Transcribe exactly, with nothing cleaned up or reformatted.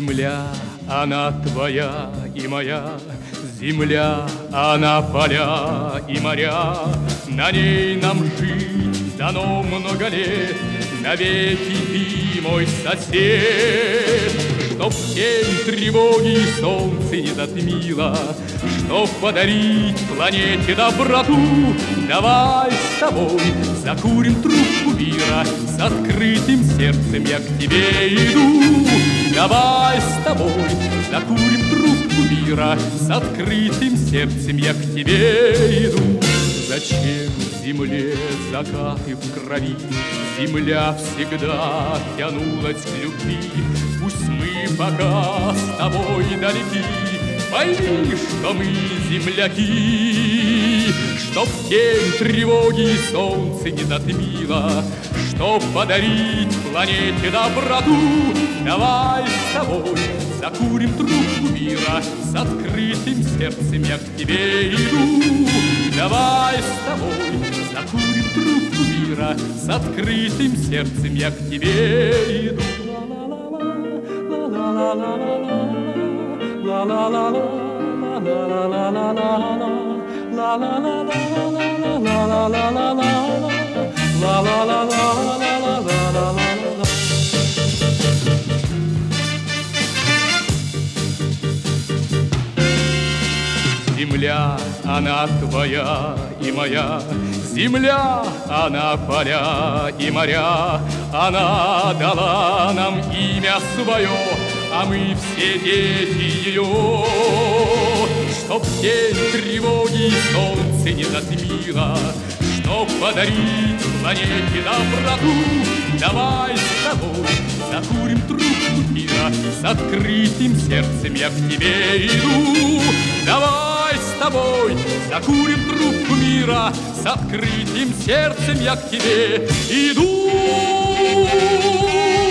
Земля, она твоя и моя, земля, она поля и моря. На ней нам жить дано много лет, навеки ты мой сосед. Чтоб тень тревоги солнце не затмило, чтоб подарить планете доброту, давай с тобой закурим трубку мира, с открытым сердцем я к тебе иду. Давай с тобой закурим трубку мира, с открытым сердцем я к тебе иду. Зачем земле закаты в крови? Земля всегда тянулась к любви. Пусть мы пока с тобой далеки, пойми, что мы земляки. Чтоб тень тревоги солнце не затмило, чтоб подарить планете доброту, давай с тобой закурим трубку мира, с открытым сердцем я к тебе иду. Давай с тобой закурим трубку мира, с открытым сердцем я к тебе иду. Земля, она твоя и моя, земля, она поля и моря. Она дала нам имя свое, а мы все дети ее. Чтоб тень тревоги солнце не затмило, чтоб подарить планете доброту, давай с тобой закурим трубку мира, с открытым сердцем я к тебе иду. Давай с тобой закурим трубку мира, с открытым сердцем я к тебе иду.